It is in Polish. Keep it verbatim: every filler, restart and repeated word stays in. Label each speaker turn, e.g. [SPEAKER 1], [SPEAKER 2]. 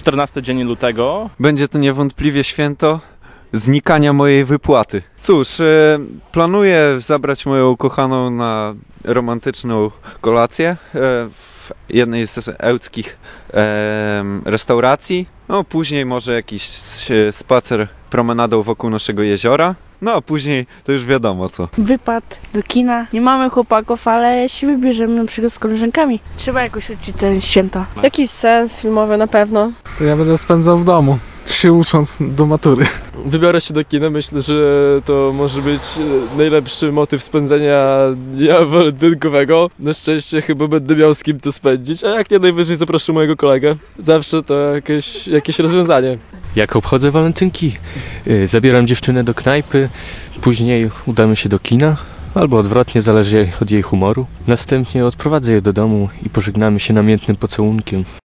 [SPEAKER 1] czternasty dzień lutego.
[SPEAKER 2] Będzie to niewątpliwie święto znikania mojej wypłaty. Cóż, e, planuję zabrać moją ukochaną na romantyczną kolację e, w jednej z ełckich e, restauracji. No, później może jakiś spacer promenadą wokół naszego jeziora. No, a później to już wiadomo co.
[SPEAKER 3] Wypad do kina. Nie mamy chłopaków, ale się wybierzemy na przykład z koleżankami. Trzeba jakoś uczyć ten święta.
[SPEAKER 4] Jakiś sens filmowy na pewno.
[SPEAKER 5] To ja będę spędzał w domu, się ucząc do matury.
[SPEAKER 6] Wybiorę się do kina, myślę, że to może być najlepszy motyw spędzenia dnia walentynkowego. Na szczęście chyba będę miał z kim to spędzić, a jak nie, najwyżej zaproszę mojego kolegę. Zawsze to jakieś, jakieś rozwiązanie.
[SPEAKER 7] Jak obchodzę walentynki? Zabieram dziewczynę do knajpy, później udamy się do kina, albo odwrotnie, zależy od jej humoru. Następnie odprowadzę je do domu i pożegnamy się namiętnym pocałunkiem.